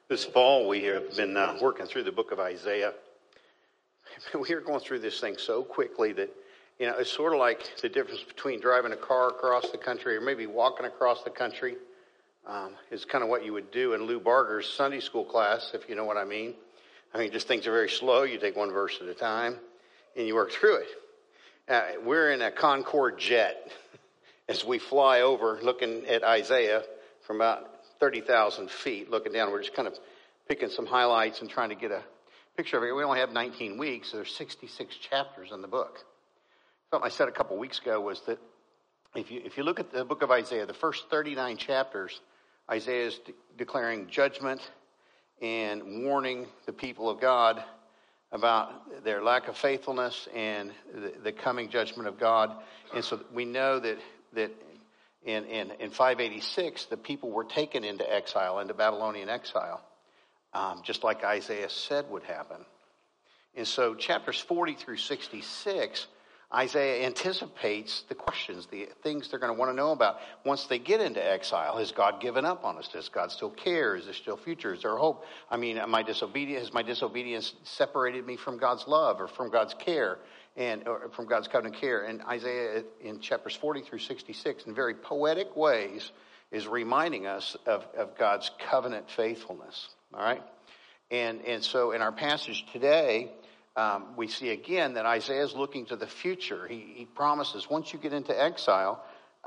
This fall, we have been working through the book of Isaiah. We are going through this thing so quickly that, it's sort of like the difference between driving a car across the country or maybe walking across the country. Is kind of what you would do in Lou Barger's Sunday school class, if you know what I mean. Just things are very slow. You take one verse at a time, and you work through it. We're in a Concorde jet as we fly over, looking at Isaiah from about 30,000 feet, looking down. We're just kind of picking some highlights and trying to get a picture of it. We only have 19 weeks, so there's 66 chapters in the book. Something I said a couple weeks ago was that if you look at the book of Isaiah, the first 39 chapters, Isaiah is declaring judgment and warning the people of God about their lack of faithfulness and the coming judgment of God. And so we know that in 586, the people were taken into exile, into Babylonian exile, just like Isaiah said would happen. And so chapters 40 through 66, Isaiah anticipates the questions, the things they're going to want to know about once they get into exile. Has God given up on us? Does God still care? Is there still future? Is there hope? Has my disobedience separated me from God's love or from God's care or from God's covenant care? And Isaiah in chapters 40 through 66, in very poetic ways, is reminding us of God's covenant faithfulness. All right? And so in our passage today, we see again that Isaiah is looking to the future. He promises once you get into exile,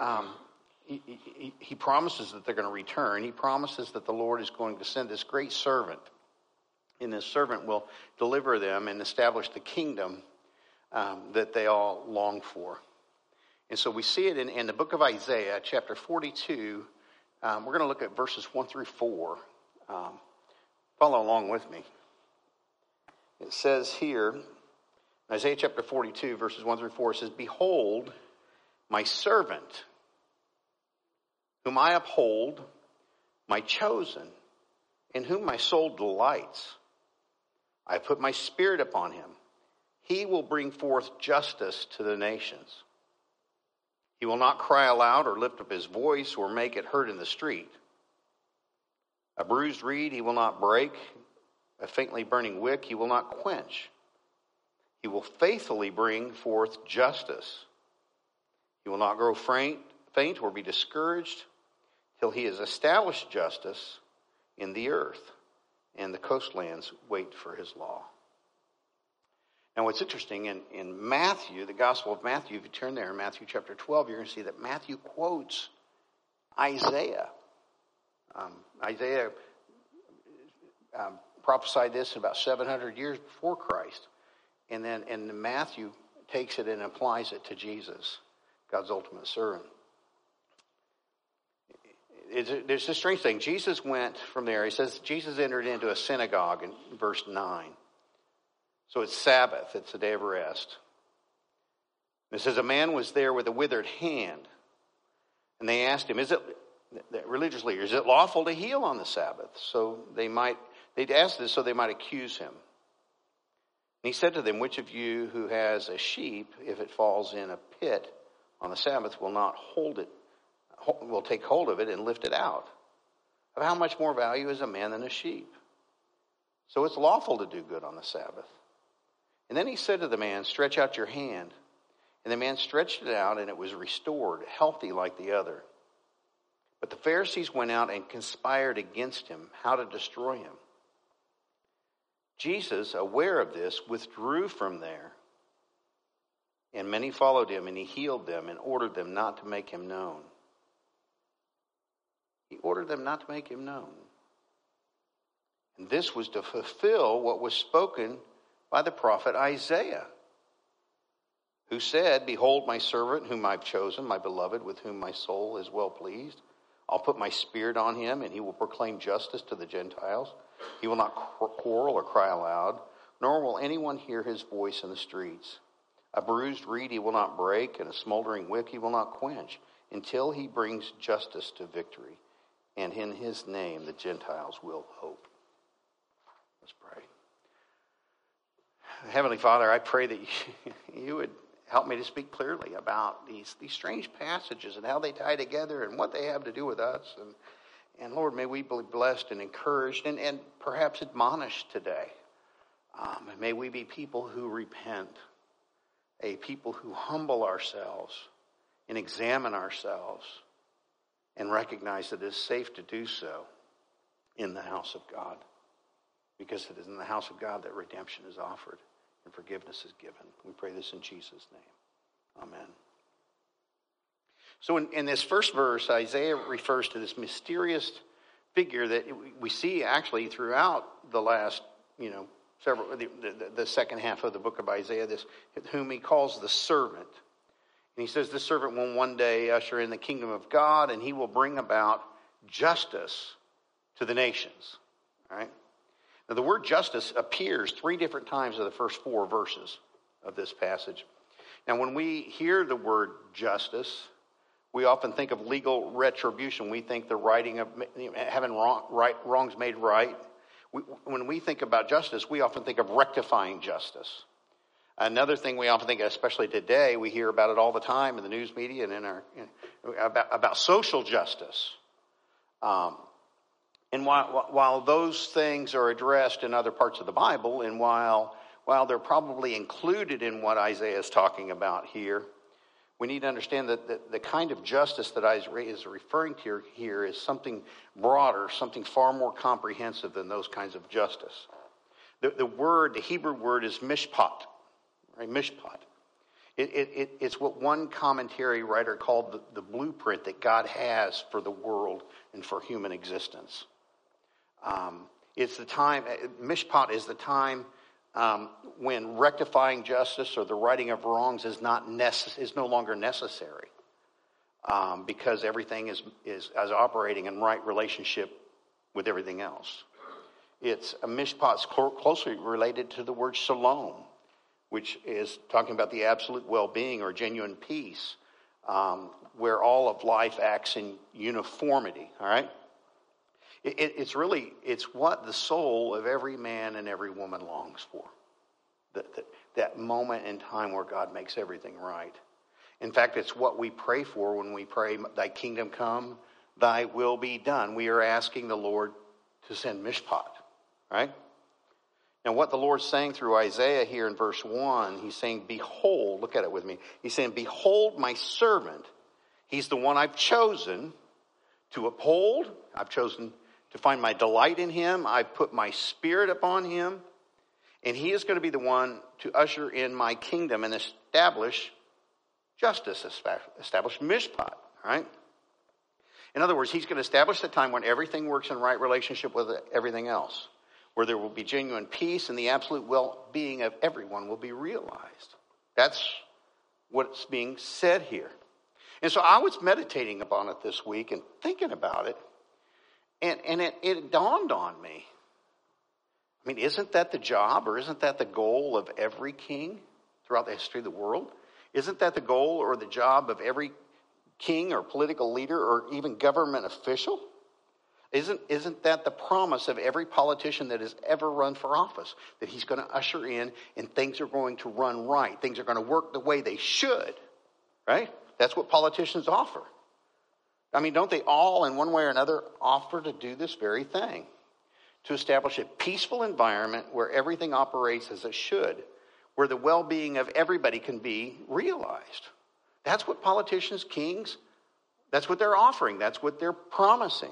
he promises that they're going to return. He promises that the Lord is going to send this great servant, and this servant will deliver them and establish the kingdom that they all long for. And so we see it in the book of Isaiah, chapter 42. We're going to look at verses 1 through 4. Follow along with me. It says here, Isaiah chapter 42, verses 1 through 4, it says, "Behold, my servant, whom I uphold, my chosen, in whom my soul delights. I have put my spirit upon him. He will bring forth justice to the nations. He will not cry aloud or lift up his voice or make it heard in the street. A bruised reed he will not break. A faintly burning wick he will not quench. He will faithfully bring forth justice. He will not grow faint or be discouraged till he has established justice in the earth, and the coastlands wait for his law." Now what's interesting, in Matthew, the Gospel of Matthew, if you turn there in Matthew chapter 12, you're going to see that Matthew quotes Isaiah. Isaiah prophesied this about 700 years before Christ. And Matthew takes it and applies it to Jesus, God's ultimate servant. There's this strange thing. Jesus went from there. He says Jesus entered into a synagogue in verse 9. So it's Sabbath. It's a day of rest. And it says a man was there with a withered hand. And they asked him, the religious leaders, is it lawful to heal on the Sabbath? They'd ask this so they might accuse him. And he said to them, which of you who has a sheep, if it falls in a pit on the Sabbath, will take hold of it and lift it out? Of how much more value is a man than a sheep? So it's lawful to do good on the Sabbath. And then he said to the man, stretch out your hand. And the man stretched it out, and it was restored, healthy like the other. But the Pharisees went out and conspired against him, how to destroy him. Jesus, aware of this, withdrew from there. And many followed him, and he healed them and ordered them not to make him known. He ordered them not to make him known. And this was to fulfill what was spoken by the prophet Isaiah, who said, behold my servant whom I've chosen, my beloved, with whom my soul is well pleased. I'll put my spirit on him, and he will proclaim justice to the Gentiles. He will not quarrel or cry aloud, nor will anyone hear his voice in the streets. A bruised reed he will not break, and a smoldering wick he will not quench, until he brings justice to victory. And in his name the Gentiles will hope. Let's pray. Heavenly Father, I pray that you would help me to speak clearly about these strange passages and how they tie together and what they have to do with us. And Lord, may we be blessed and encouraged and perhaps admonished today. And may we be people who repent, a people who humble ourselves and examine ourselves and recognize that it is safe to do so in the house of God. Because it is in the house of God that redemption is offered and forgiveness is given. We pray this in Jesus' name. Amen. So in this first verse, Isaiah refers to this mysterious figure that we see actually throughout the last, the second half of the book of Isaiah, this whom he calls the servant. And he says this servant will one day usher in the kingdom of God, and he will bring about justice to the nations. All right? Now the word justice appears 3 different times in the first 4 verses of this passage. Now when we hear the word justice, we often think of legal retribution. We think the righting of having wrongs made right. When we think about justice, we often think of rectifying justice. Another thing we often think, especially today, we hear about it all the time in the news media and about social justice. And while those things are addressed in other parts of the Bible, and while they're probably included in what Isaiah is talking about here, we need to understand that the kind of justice that Isaiah is referring to here is something broader, something far more comprehensive than those kinds of justice. The Hebrew word is mishpat, right? Mishpat. It's what one commentary writer called the blueprint that God has for the world and for human existence. It's the time, mishpat is the time when rectifying justice or the righting of wrongs is no longer necessary, because everything is operating in right relationship with everything else. It's a mishpat closely related to the word shalom, which is talking about the absolute well-being or genuine peace, where all of life acts in uniformity. All right. It's what the soul of every man and every woman longs for. That moment in time where God makes everything right. In fact, it's what we pray for when we pray, thy kingdom come, thy will be done. We are asking the Lord to send mishpat, right? Now what the Lord's saying through Isaiah here in verse 1, he's saying, behold, look at it with me. He's saying, behold my servant. He's the one I've chosen to uphold. I've chosen to find my delight in him. I've put my spirit upon him. And he is going to be the one to usher in my kingdom and establish justice, establish mishpat. All right? In other words, he's going to establish the time when everything works in right relationship with everything else, where there will be genuine peace and the absolute well-being of everyone will be realized. That's what's being said here. And so I was meditating upon it this week and thinking about it. And it dawned on me. I mean, isn't that the job or isn't that the goal of every king throughout the history of the world? Isn't that the goal or the job of every king or political leader or even government official? Isn't that the promise of every politician that has ever run for office? That he's going to usher in and things are going to run right. Things are going to work the way they should, right? That's what politicians offer. I mean, don't they all, in one way or another, offer to do this very thing? To establish a peaceful environment where everything operates as it should, where the well-being of everybody can be realized. That's what politicians, kings, that's what they're offering. That's what they're promising.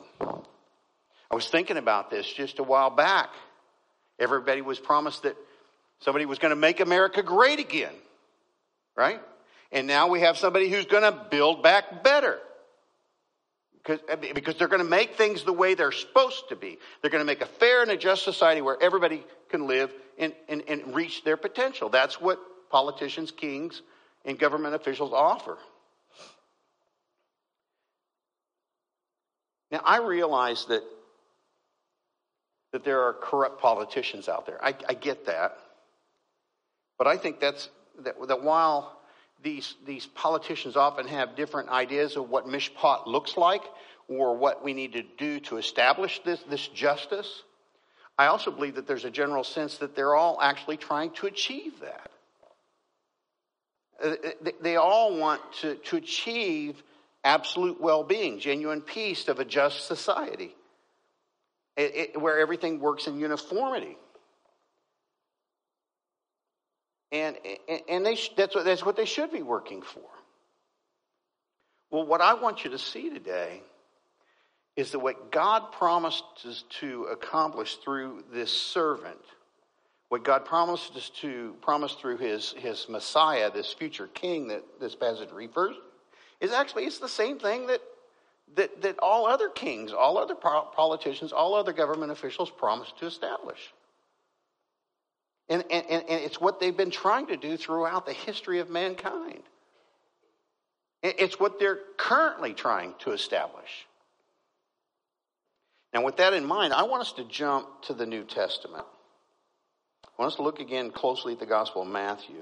I was thinking about this just a while back. Everybody was promised that somebody was going to make America great again, right? And now we have somebody who's going to build back better. Because they're going to make things the way they're supposed to be. They're going to make a fair and a just society where everybody can live and reach their potential. That's what politicians, kings, and government officials offer. Now, I realize that there are corrupt politicians out there. I get that. But I think that while these politicians often have different ideas of what mishpat looks like or what we need to do to establish this justice, I also believe that there's a general sense that they're all actually trying to achieve that. They all want to achieve absolute well-being, genuine peace of a just society, where everything works in uniformity. And that's what they should be working for. Well, what I want you to see today is that what God promised to accomplish through this servant, what God promised through his Messiah, this future king that this passage refers, is actually it's the same thing that all other kings, all other politicians, all other government officials promised to establish. And it's what they've been trying to do throughout the history of mankind. It's what they're currently trying to establish. Now, with that in mind, I want us to jump to the New Testament. I want us to look again closely at the Gospel of Matthew.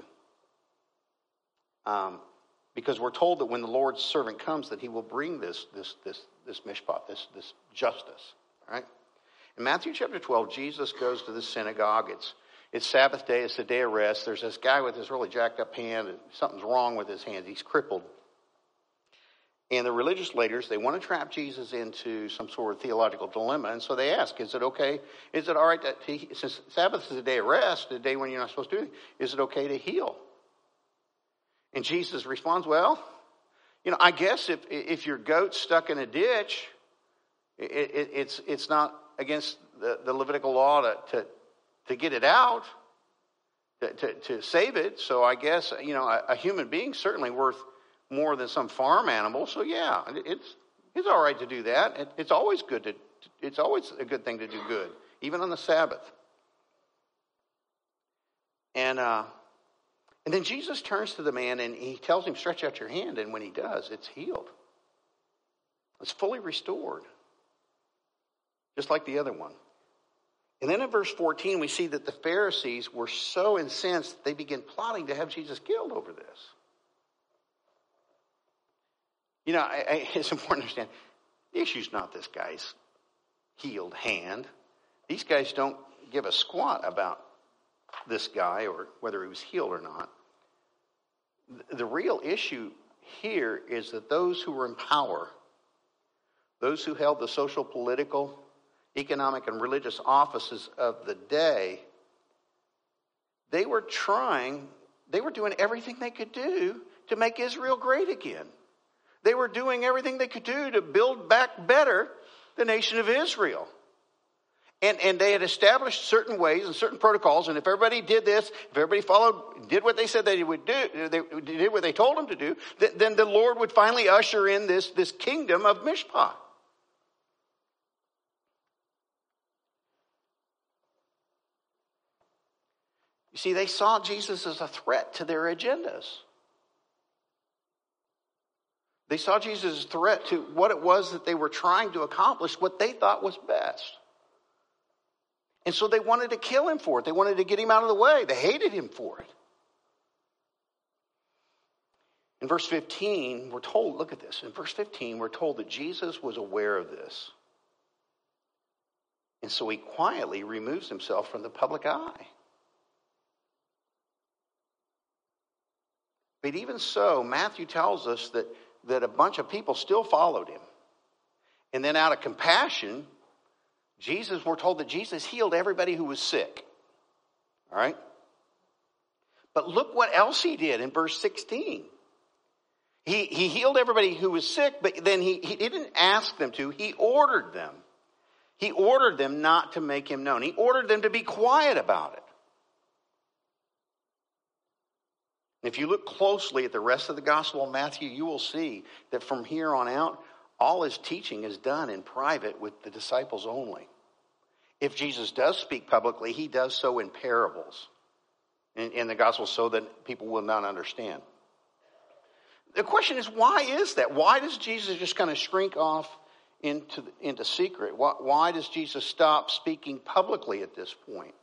Because we're told that when the Lord's servant comes, that he will bring this mishpat, this justice. Right? In Matthew chapter 12, Jesus goes to the synagogue. It's Sabbath day. It's the day of rest. There's this guy with this really jacked up hand. And something's wrong with his hand. He's crippled. And the religious leaders, they want to trap Jesus into some sort of theological dilemma. And so they ask, is it okay? Is it all right that since Sabbath is a day of rest, the day when you're not supposed to do it, is it okay to heal? And Jesus responds, well, I guess if your goat's stuck in a ditch, it's not against the Levitical law to get it out, to save it. So I guess, a human being's certainly worth more than some farm animal. So yeah, it's all right to do that. It's always good it's always a good thing to do good, even on the Sabbath. And then Jesus turns to the man and he tells him, stretch out your hand. And when he does, it's healed. It's fully restored. Just like the other one. And then in verse 14, we see that the Pharisees were so incensed that they begin plotting to have Jesus killed over this. It's important to understand, the issue's not this guy's healed hand. These guys don't give a squat about this guy or whether he was healed or not. The real issue here is that those who were in power, those who held the social, political, economic, and religious offices of the day, they were doing everything they could do to make Israel great again. They were doing everything they could do to build back better the nation of Israel. And they had established certain ways and certain protocols, and if everybody did this, if everybody did what they said they would do, they did what they told them to do, then the Lord would finally usher in this kingdom of Mishpah. You see, they saw Jesus as a threat to their agendas. They saw Jesus as a threat to what it was that they were trying to accomplish, what they thought was best. And so they wanted to kill him for it. They wanted to get him out of the way. They hated him for it. In verse 15, we're told, look at this. In verse 15, we're told that Jesus was aware of this. And so he quietly removes himself from the public eye. But even so, Matthew tells us that a bunch of people still followed him. And then out of compassion, we're told that Jesus healed everybody who was sick. All right? But look what else he did in verse 16. He healed everybody who was sick, but then he didn't ask them to. He ordered them. He ordered them not to make him known. He ordered them to be quiet about it. If you look closely at the rest of the Gospel of Matthew, you will see that from here on out, all his teaching is done in private with the disciples only. If Jesus does speak publicly, he does so in parables in the Gospel so that people will not understand. The question is, why is that? Why does Jesus just kind of shrink off into secret? Why does Jesus stop speaking publicly at this point?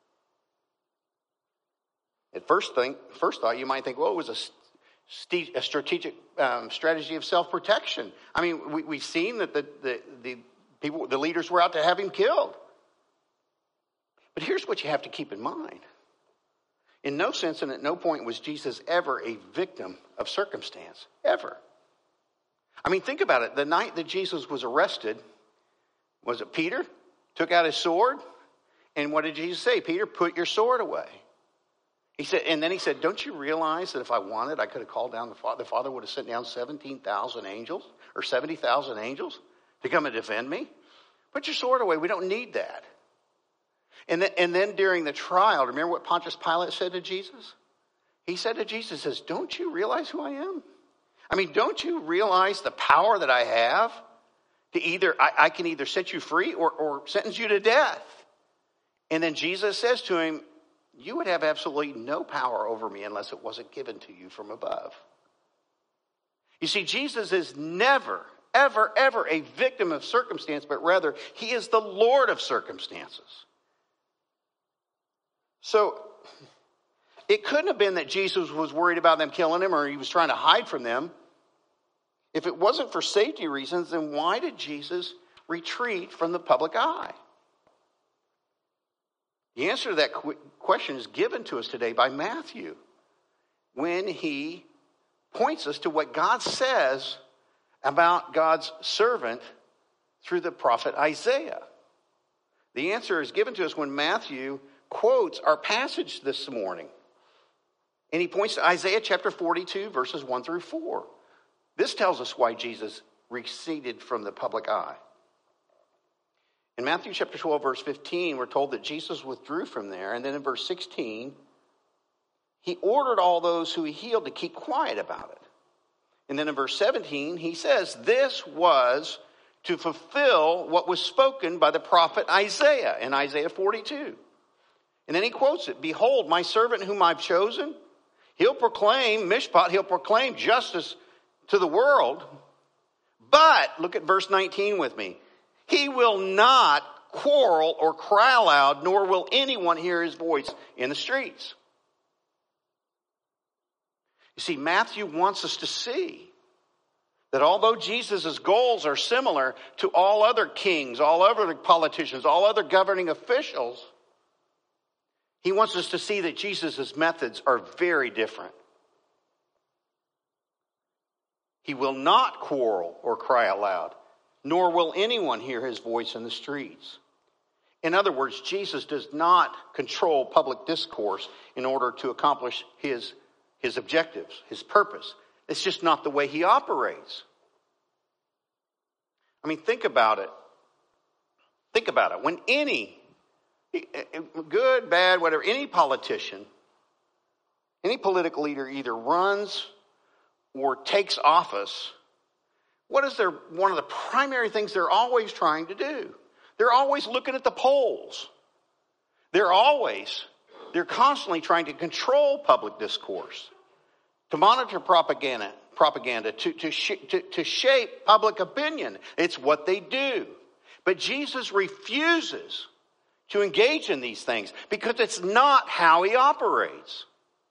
At first thought, you might think, well, it was a strategic strategy of self-protection. I mean, we've seen that the leaders were out to have him killed. But here's what you have to keep in mind. In no sense and at no point was Jesus ever a victim of circumstance. Ever. I mean, think about it. The night that Jesus was arrested, was it Peter? Took out his sword. And what did Jesus say? Peter, put your sword away. He said, and then he said, don't you realize that if I wanted, I could have called down the Father. The Father would have sent down 17,000 angels or 70,000 angels to come and defend me. Put your sword away. We don't need that. And then during the trial, remember what Pontius Pilate said to Jesus? He said to Jesus, says, don't you realize who I am? I mean, don't you realize the power that I have to I can either set you free or sentence you to death? And then Jesus says to him, you would have absolutely no power over me unless it wasn't given to you from above. You see, Jesus is never, ever, ever a victim of circumstance, but rather he is the Lord of circumstances. So it couldn't have been that Jesus was worried about them killing him or he was trying to hide from them. If it wasn't for safety reasons, then why did Jesus retreat from the public eye? The answer to that question is given to us today by Matthew when he points us to what God says about God's servant through the prophet Isaiah. The answer is given to us when Matthew quotes our passage this morning. And he points to Isaiah chapter 42, verses 1 through 4. This tells us why Jesus receded from the public eye. In Matthew chapter 12, verse 15, we're told that Jesus withdrew from there. And then in verse 16, he ordered all those who he healed to keep quiet about it. And then in verse 17, he says, this was to fulfill what was spoken by the prophet Isaiah in Isaiah 42. And then he quotes it, behold, my servant whom I've chosen, he'll proclaim mishpat, he'll proclaim justice to the world. But, look at verse 19 with me. He will not quarrel or cry aloud, nor will anyone hear his voice in the streets. You see, Matthew wants us to see that although Jesus' goals are similar to all other kings, all other politicians, all other governing officials, he wants us to see that Jesus' methods are very different. He will not quarrel or cry aloud, nor will anyone hear his voice in the streets. In other words, Jesus does not control public discourse in order to accomplish his objectives, his purpose. It's just not the way he operates. I mean, think about it. Think about it. When any, good, bad, whatever, any politician, any political leader either runs or takes office, what is one of the primary things they're always trying to do? They're always looking at the polls. They're constantly trying to control public discourse, to monitor propaganda, to shape public opinion. It's what they do. But Jesus refuses to engage in these things because it's not how he operates.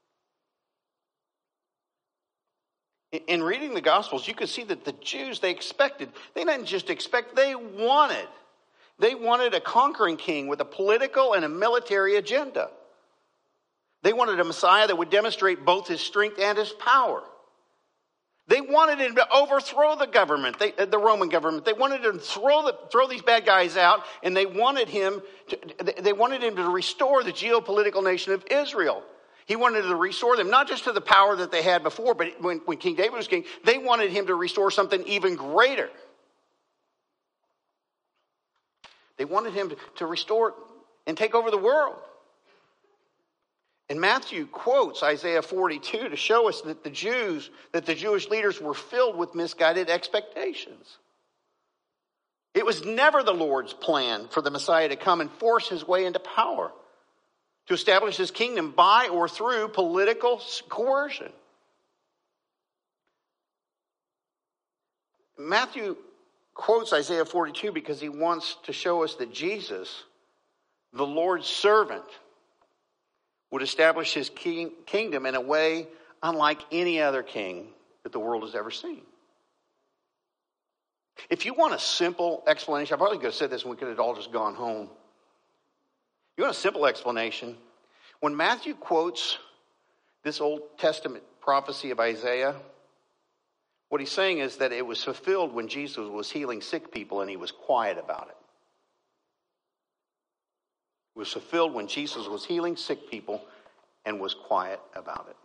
In reading the Gospels, you can see that the Jews, they didn't just expect, they wanted a conquering king with a political and a military agenda. They wanted a Messiah that would demonstrate both his strength and his power. They wanted him to overthrow the government, the Roman government. They wanted him to throw these bad guys out, and they wanted him to restore the geopolitical nation of Israel. He wanted to restore them, not just to the power that they had before, but when King David was king, they wanted him to restore something even greater. They wanted him to restore and take over the world. And Matthew quotes Isaiah 42 to show us that the Jewish leaders were filled with misguided expectations. It was never the Lord's plan for the Messiah to come and force his way into power, to establish his kingdom by or through political coercion. Matthew quotes Isaiah 42 because he wants to show us that Jesus, the Lord's servant, would establish his kingdom in a way unlike any other king that the world has ever seen. If you want a simple explanation, I probably could have said this and we could have all just gone home. You want a simple explanation? When Matthew quotes this Old Testament prophecy of Isaiah, What he's saying is that it was fulfilled when Jesus was healing sick people and he was quiet about it. It was fulfilled when Jesus was healing sick people and was quiet about it.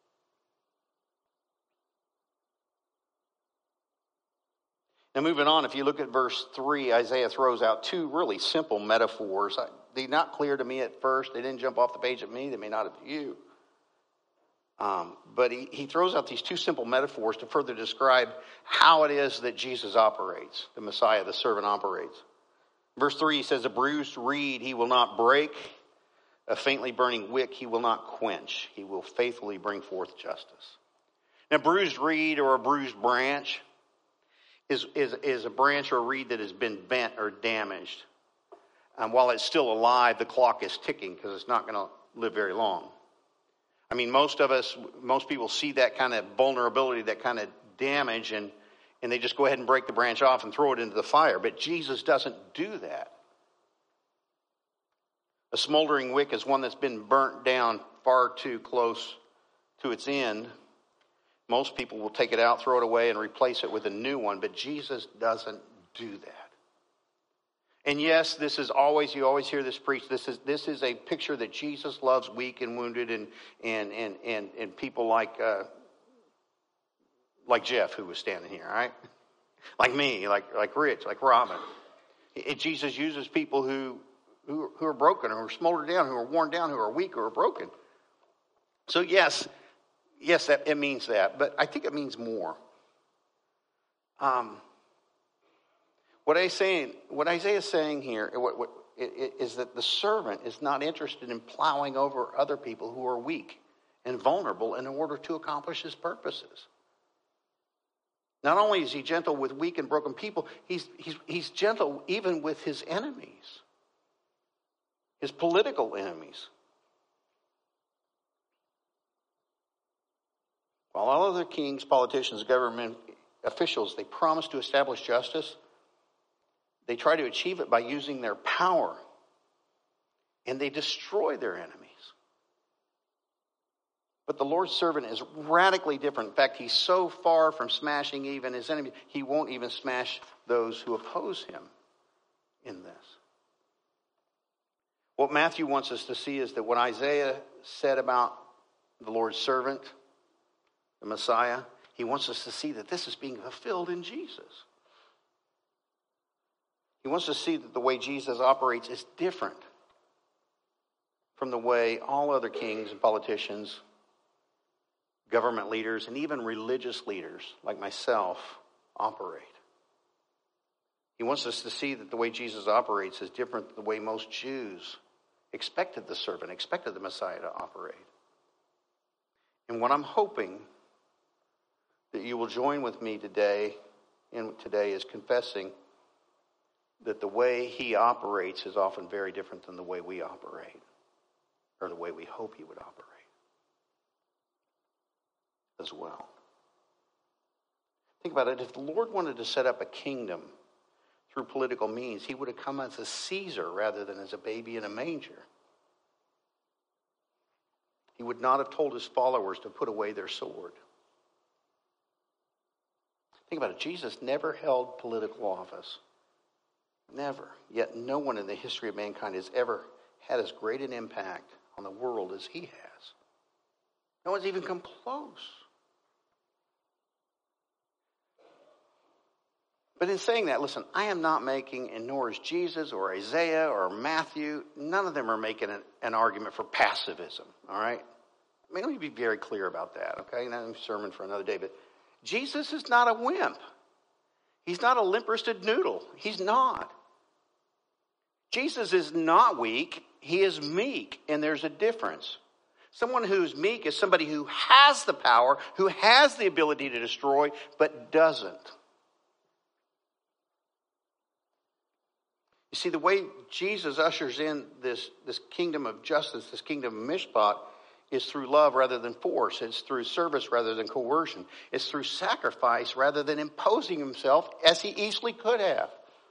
Now moving on, if you look at verse 3, Isaiah throws out two really simple metaphors. They're not clear to me at first. They didn't jump off the page at me. They may not have you. But he throws out these two simple metaphors to further describe how it is that Jesus operates, the Messiah, the servant operates. Verse 3, he says, a bruised reed he will not break, a faintly burning wick he will not quench. He will faithfully bring forth justice. Now, bruised reed or a bruised branch is a branch or a reed that has been bent or damaged. While it's still alive, the clock is ticking because it's not going to live very long. I mean, most people see that kind of vulnerability, that kind of damage, and they just go ahead and break the branch off and throw it into the fire. But Jesus doesn't do that. A smoldering wick is one that's been burnt down far too close to its end. Most people will take it out, throw it away, and replace it with a new one. But Jesus doesn't do that. And yes, you always hear this preached. This is a picture that Jesus loves weak and wounded and people like Jeff, who was standing here, right? Like me, like Rich, like Robin. Jesus uses people who are broken, who are smoldered down, who are worn down, who are weak, who are broken. So yes, that it means that, but I think it means more. What Isaiah is saying here is that the servant is not interested in plowing over other people who are weak and vulnerable in order to accomplish his purposes. Not only is he gentle with weak and broken people, he's gentle even with his enemies, his political enemies. While all other kings, politicians, government officials, they promise to establish justice, they try to achieve it by using their power, and they destroy their enemies. But the Lord's servant is radically different. In fact, he's so far from smashing even his enemies, he won't even smash those who oppose him in this. What Matthew wants us to see is that what Isaiah said about the Lord's servant, the Messiah, he wants us to see that this is being fulfilled in Jesus. He wants us to see that the way Jesus operates is different from the way all other kings and politicians, government leaders, and even religious leaders like myself operate. He wants us to see that the way Jesus operates is different than the way most Jews expected the servant, expected the Messiah to operate. And what I'm hoping that you will join with me today is confessing that the way he operates is often very different than the way we operate, or the way we hope he would operate as well. Think about it. If the Lord wanted to set up a kingdom through political means, he would have come as a Caesar rather than as a baby in a manger. He would not have told his followers to put away their sword. Think about it. Jesus never held political office. Never. Yet no one in the history of mankind has ever had as great an impact on the world as he has. No one's even come close. But in saying that, listen, I am not making, and nor is Jesus or Isaiah or Matthew, none of them are making an argument for pacifism, all right? I mean, let me be very clear about that, okay? Not a sermon for another day, but Jesus is not a wimp. He's not a limp-wristed noodle. He's not. Jesus is not weak. He is meek, and there's a difference. Someone who's meek is somebody who has the power, who has the ability to destroy, but doesn't. You see, the way Jesus ushers in this kingdom of justice, this kingdom of mishpat, is through love rather than force. It's through service rather than coercion. It's through sacrifice rather than imposing himself as he easily could have.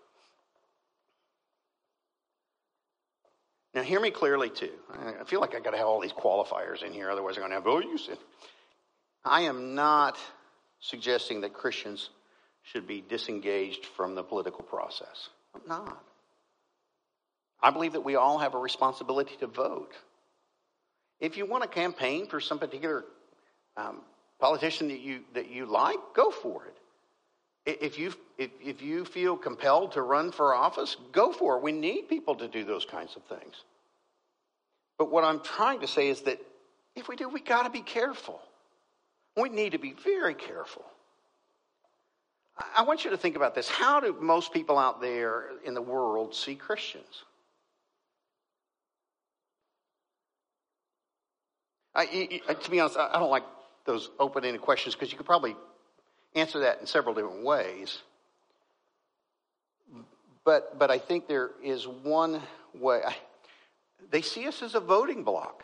Now, hear me clearly, too. I feel like I've got to have all these qualifiers in here, otherwise I'm going to have, you said. I am not suggesting that Christians should be disengaged from the political process. I'm not. I believe that we all have a responsibility to vote. If you want to campaign for some particular politician that you like, go for it. If you feel compelled to run for office, go for it. We need people to do those kinds of things. But what I'm trying to say is that if we do, we got to be careful. We need to be very careful. I want you to think about this. How do most people out there in the world see Christians? To be honest, I don't like those open-ended questions because you could probably answer that in several different ways. But I think there is one way. They see us as a voting bloc.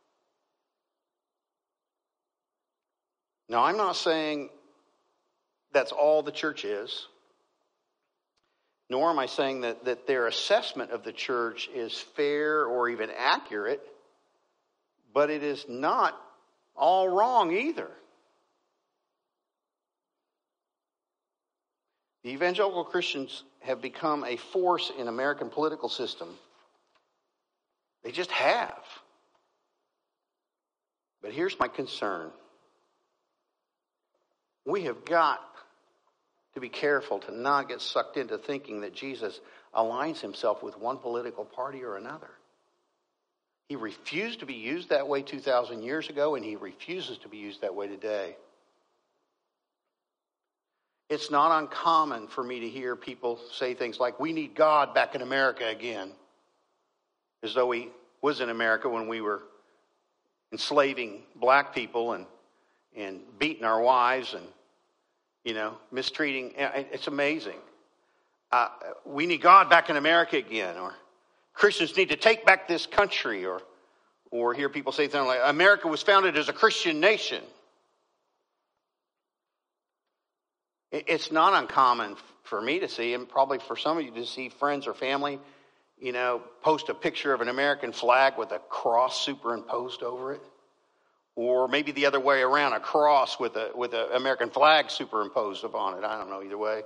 Now, I'm not saying that's all the church is, nor am I saying that their assessment of the church is fair or even accurate, but it is not all wrong either. The evangelical Christians have become a force in American political system. They just have. But here's my concern. We have got to be careful to not get sucked into thinking that Jesus aligns himself with one political party or another. He refused to be used that way 2,000 years ago, and he refuses to be used that way today. It's not uncommon for me to hear people say things like, we need God back in America again. As though he was in America when we were enslaving black people and beating our wives and, mistreating. It's amazing. We need God back in America again. Or Christians need to take back this country. Or hear people say things like, America was founded as a Christian nation. It's not uncommon for me to see, and probably for some of you to see friends or family, post a picture of an American flag with a cross superimposed over it. Or maybe the other way around, a cross with an American flag superimposed upon it. I don't know, either way.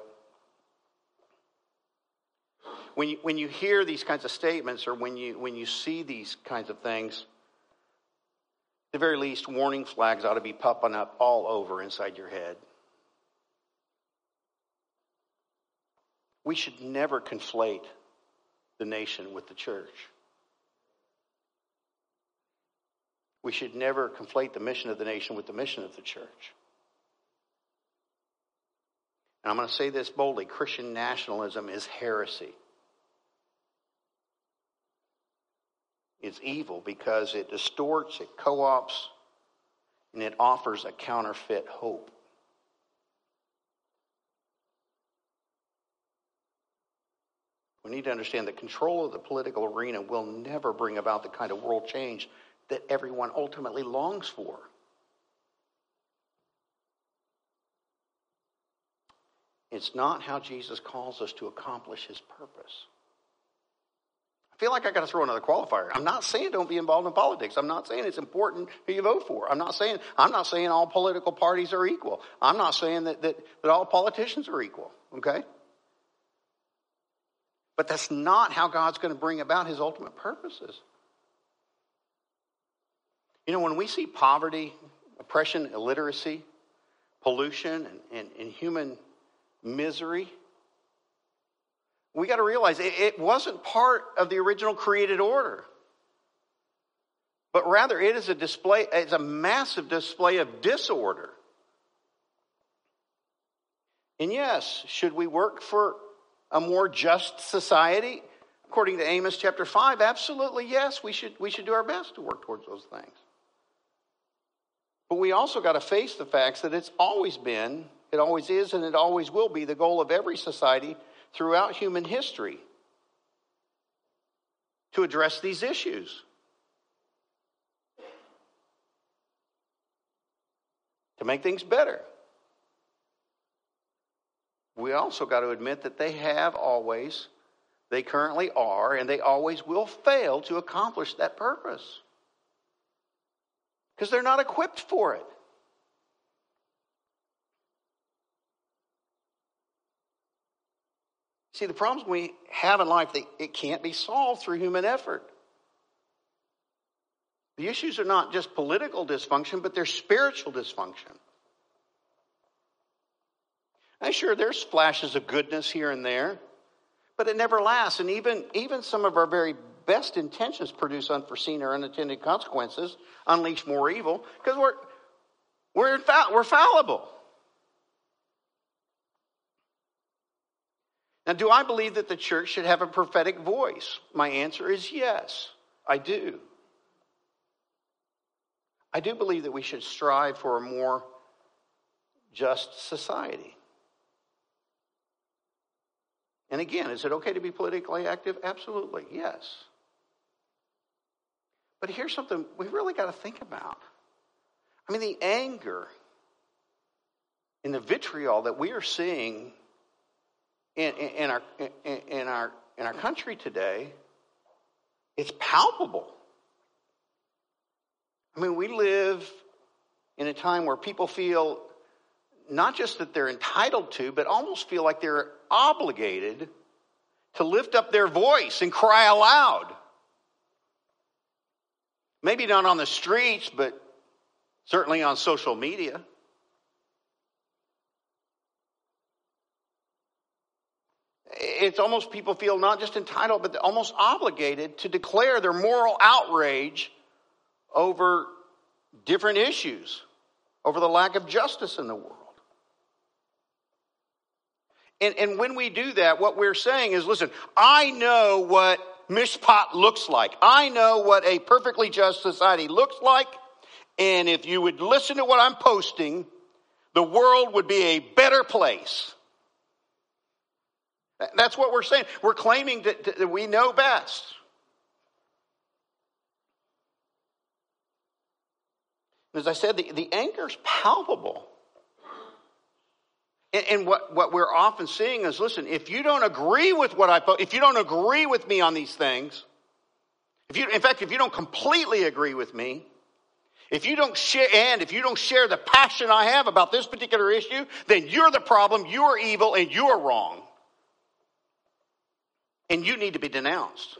When you hear these kinds of statements, or when you see these kinds of things, at the very least, warning flags ought to be popping up all over inside your head. We should never conflate the nation with the church. We should never conflate the mission of the nation with the mission of the church. And I'm going to say this boldly, Christian nationalism is heresy. It's evil because it distorts, it co-opts, and it offers a counterfeit hope. We need to understand that control of the political arena will never bring about the kind of world change that everyone ultimately longs for. It's not how Jesus calls us to accomplish his purpose. I feel like I got to throw another qualifier. I'm not saying don't be involved in politics. I'm not saying it's important who you vote for. I'm not saying all political parties are equal. I'm not saying that all politicians are equal. Okay? But that's not how God's going to bring about his ultimate purposes. When we see poverty, oppression, illiteracy, pollution, and human misery, we got to realize it wasn't part of the original created order. But rather it is it's a massive display of disorder. And yes, should we work for a more just society? According to Amos chapter 5, absolutely yes, we should do our best to work towards those things. But we also got to face the facts that it's always been, it always is, and it always will be the goal of every society throughout human history to address these issues. To make things better. We also got to admit that they currently are, and they always will fail to accomplish that purpose. Because they're not equipped for it. See, the problems we have in life, it can't be solved through human effort. The issues are not just political dysfunction, but they're spiritual dysfunction. And sure, there's flashes of goodness here and there, but it never lasts. And even some of our very best intentions produce unforeseen or unintended consequences, unleash more evil, because we're fallible. Now, do I believe that the church should have a prophetic voice? My answer is yes, I do. I do believe that we should strive for a more just society. And again, is it okay to be politically active? Absolutely, yes. But here's something we really got to think about. I mean, the anger and the vitriol that we are seeing in our country today, it's palpable. I mean, we live in a time where people feel not just that they're entitled to, but almost feel like they're obligated to lift up their voice and cry aloud. Maybe not on the streets, but certainly on social media. It's almost people feel not just entitled, but almost obligated to declare their moral outrage over different issues, over the lack of justice in the world. And when we do that, what we're saying is, listen, I know what mishpat looks like. I know what a perfectly just society looks like. And if you would listen to what I'm posting, the world would be a better place. That's what we're saying. We're claiming that we know best. As I said, the anger's palpable. And what we're often seeing is, listen, if you don't agree with what I post, if you don't agree with me on these things, if you don't completely agree with me, if you don't share the passion I have about this particular issue, then you're the problem, you're evil, and you're wrong. And you need to be denounced.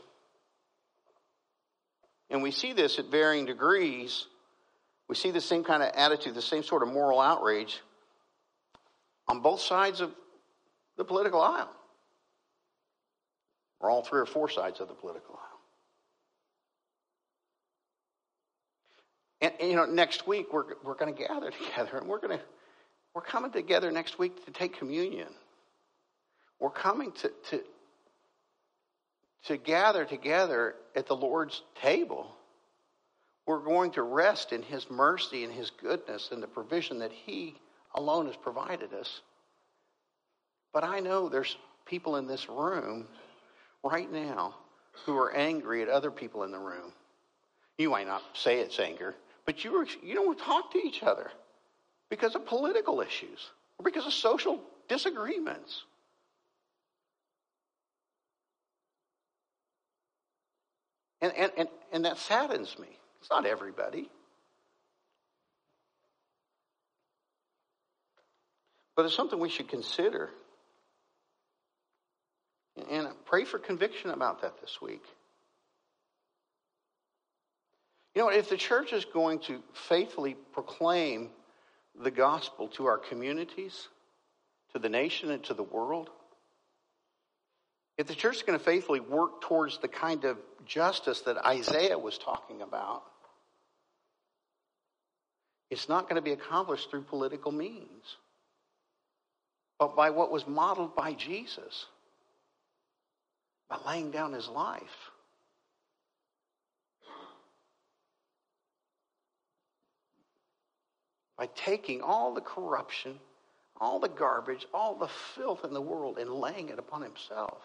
And we see this at varying degrees. We see the same kind of attitude, the same sort of moral outrage on both sides of the political aisle. Or all 3 or 4 sides of the political aisle. And next week we're going to gather together, and we're coming together next week to take communion. We're coming to gather together at the Lord's table. We're going to rest in His mercy and His goodness and the provision that He alone has provided us. But I know there's people in this room right now who are angry at other people in the room. You might not say it's anger, but you don't talk to each other because of political issues or because of social disagreements. And that saddens me. It's not everybody. But it's something we should consider. And pray for conviction about that this week. You know, if the church is going to faithfully proclaim the gospel to our communities, to the nation, and to the world, if the church is going to faithfully work towards the kind of justice that Isaiah was talking about, it's not going to be accomplished through political means, but by what was modeled by Jesus, by laying down His life. By taking all the corruption, all the garbage, all the filth in the world and laying it upon Himself.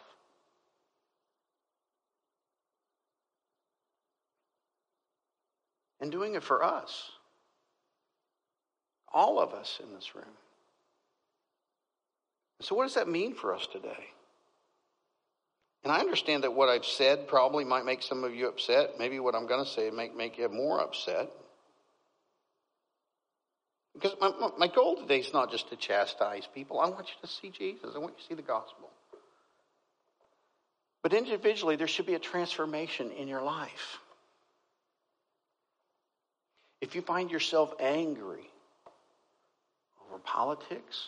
And doing it for us. All of us in this room. So what does that mean for us today? And I understand that what I've said probably might make some of you upset. Maybe what I'm going to say might make you more upset. Because my goal today is not just to chastise people. I want you to see Jesus. I want you to see the gospel. But individually, there should be a transformation in your life. If you find yourself angry over politics,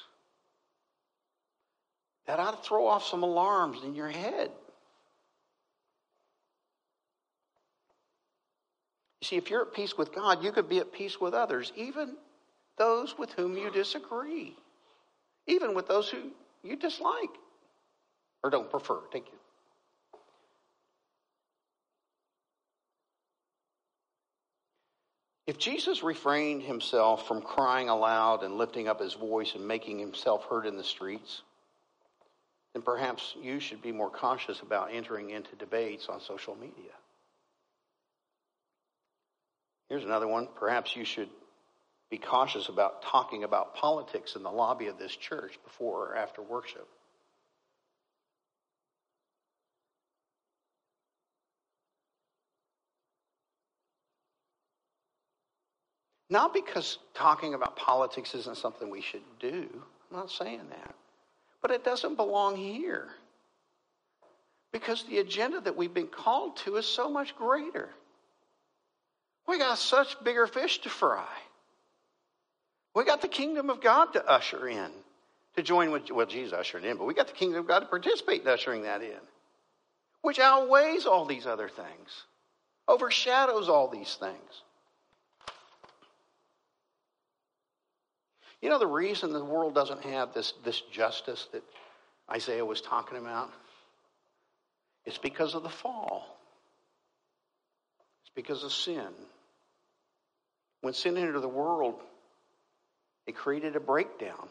that ought to throw off some alarms in your head. You see, if you're at peace with God, you could be at peace with others, even those with whom you disagree, even with those who you dislike or don't prefer. Thank you. If Jesus refrained himself from crying aloud and lifting up his voice and making himself heard in the streets, then perhaps you should be more cautious about entering into debates on social media. Here's another one. Perhaps you should be cautious about talking about politics in the lobby of this church before or after worship. Not because talking about politics isn't something we should do. I'm not saying that. But it doesn't belong here. Because the agenda that we've been called to is so much greater. We got such bigger fish to fry. We got the kingdom of God to usher in, to join with, well, Jesus ushered in, but we got the kingdom of God to participate in ushering that in, which outweighs all these other things, overshadows all these things. You know the reason the world doesn't have this justice that Isaiah was talking about? It's because of the fall. It's because of sin. When sin entered the world, it created a breakdown.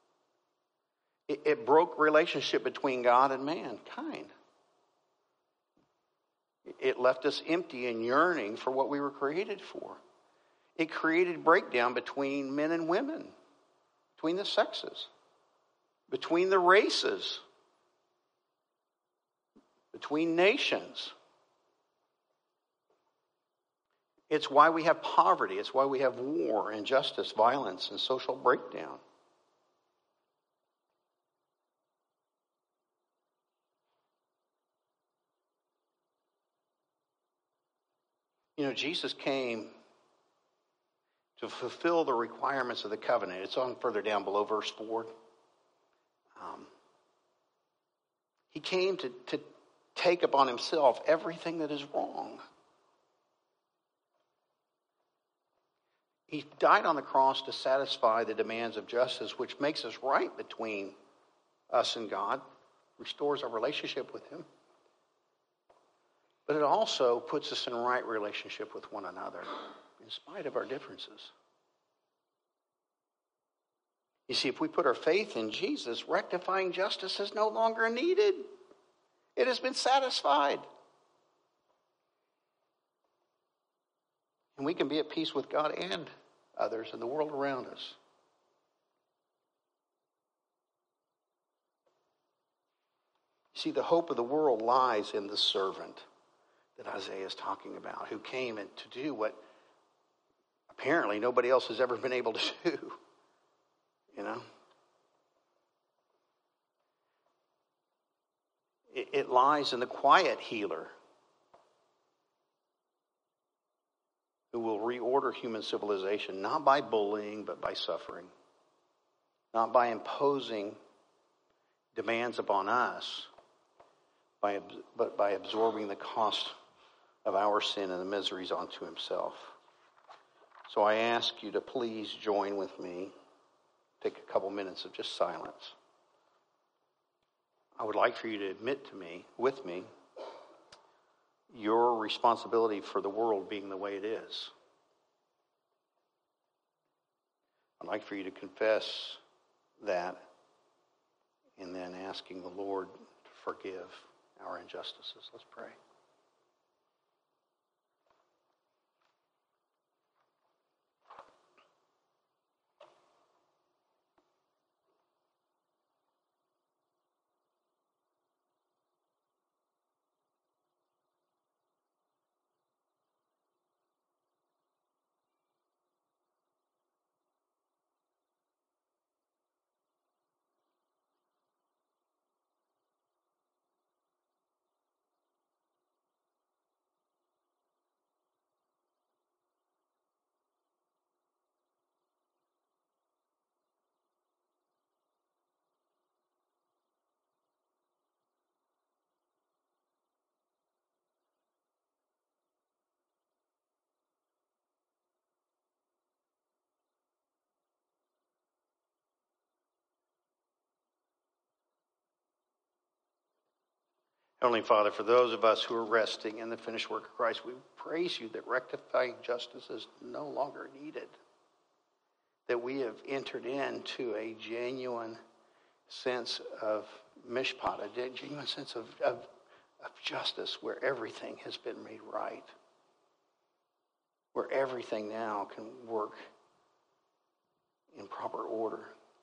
It broke relationship between God and mankind. It left us empty and yearning for what we were created for. It created breakdown between men and women, between the sexes, between the races, between nations. It's why we have poverty. It's why we have war, injustice, violence, and social breakdown. You know, Jesus came to fulfill the requirements of the covenant. It's on further down below verse 4. He came to take upon himself everything that is wrong. He died on the cross to satisfy the demands of justice, which makes us right between us and God, restores our relationship with him. But it also puts us in right relationship with one another, in spite of our differences. You see, if we put our faith in Jesus, rectifying justice is no longer needed. It has been satisfied. And we can be at peace with God and others and the world around us. See, the hope of the world lies in the servant that Isaiah is talking about, who came and to do what apparently nobody else has ever been able to do. You know? It lies in the quiet healer who will reorder human civilization, not by bullying, but by suffering. Not by imposing demands upon us, but by absorbing the cost of our sin and the miseries onto himself. So I ask you to please join with me. Take a couple minutes of just silence. I would like for you to admit to me, with me, your responsibility for the world being the way it is. I'd like for you to confess that and then asking the Lord to forgive our injustices. Let's pray. Heavenly Father, for those of us who are resting in the finished work of Christ, we praise you that rectifying justice is no longer needed. That we have entered into a genuine sense of mishpat, a genuine sense of justice where everything has been made right. Where everything now can work in proper order.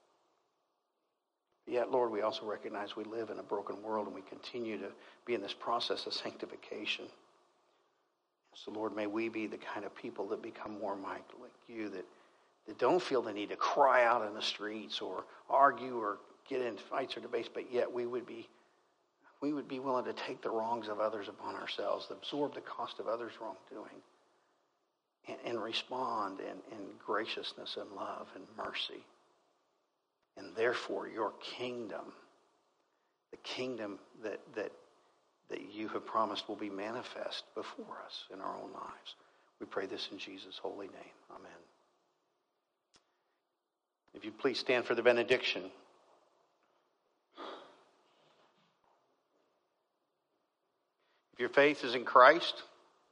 Yet, Lord, we also recognize we live in a broken world and we continue to be in this process of sanctification. So, Lord, may we be the kind of people that become more like you, that don't feel the need to cry out in the streets or argue or get into fights or debates, but yet we would be willing to take the wrongs of others upon ourselves, absorb the cost of others' wrongdoing, and respond in graciousness and love and mercy. And therefore, your kingdom, the kingdom that you have promised will be manifest before us in our own lives. We pray this in Jesus' holy name. Amen. If you please stand for the benediction. If your faith is in Christ,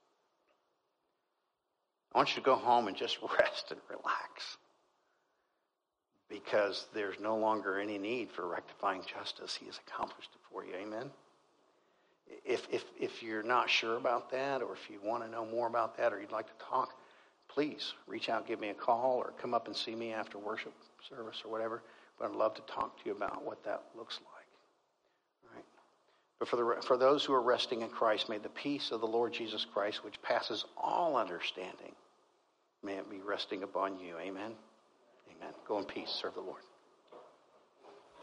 I want you to go home and just rest and relax. Because there's no longer any need for rectifying justice. He has accomplished it for you. Amen? If you're not sure about that, or if you want to know more about that, or you'd like to talk, please reach out, give me a call, or come up and see me after worship service or whatever. But I'd love to talk to you about what that looks like. All right? But for those who are resting in Christ, may the peace of the Lord Jesus Christ, which passes all understanding, may it be resting upon you. Amen? Amen. Go in peace. Serve the Lord.